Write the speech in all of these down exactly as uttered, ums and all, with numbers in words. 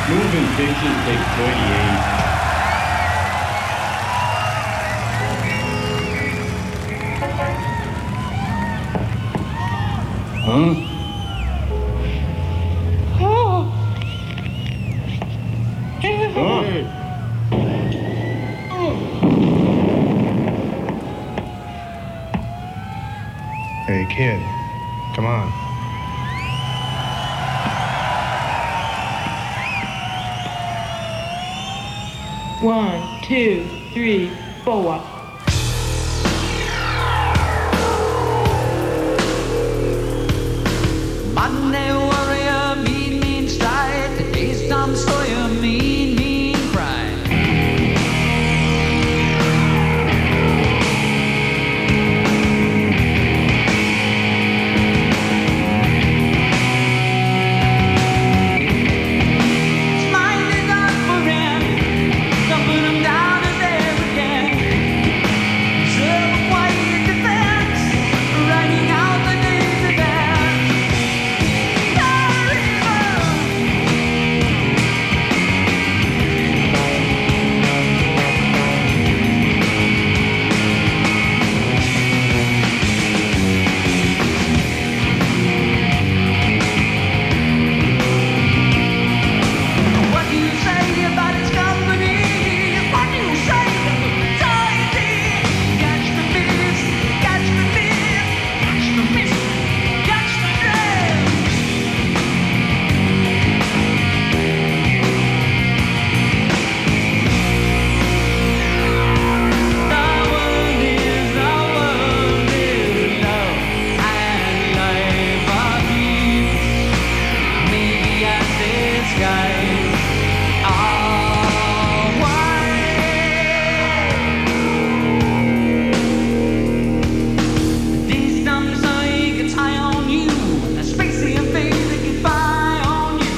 Moving pictures take thirty-eight. Huh? Oh. Hey. Hey, kid, come on. One, two, three, four. Monday warrior, mean, mean stride. Today's Tom Sawyer, mean, mean pride. Smile is up for him, don't put him down as they ever can. Serve a quiet defense, writing out the day's events. What do you say about his company? What do you say of the society? Catch the miss, catch the miss, catch the miss, catch the drift. The world is, the world is love and life are dreams. Maybe as the skies are wide. These dumb so gets high on you, and the spacey and face that get by on you.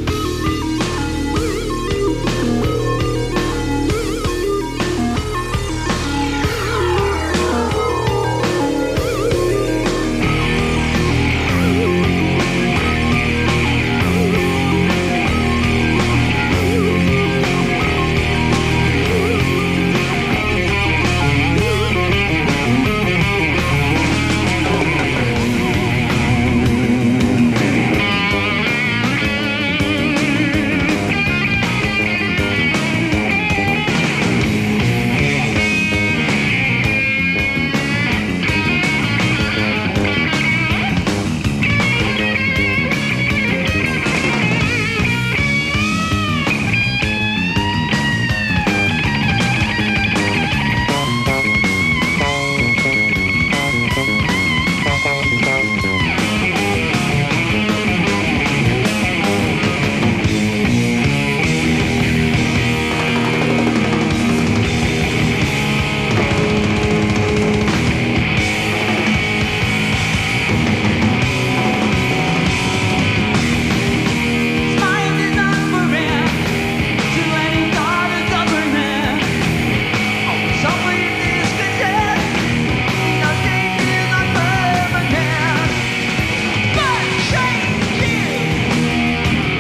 Smile is not for him, to any god of government. Oh, somewhere in discontent, no change is not permanent. But change is.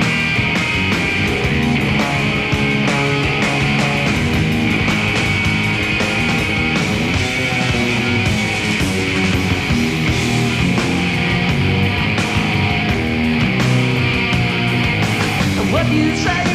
What do you say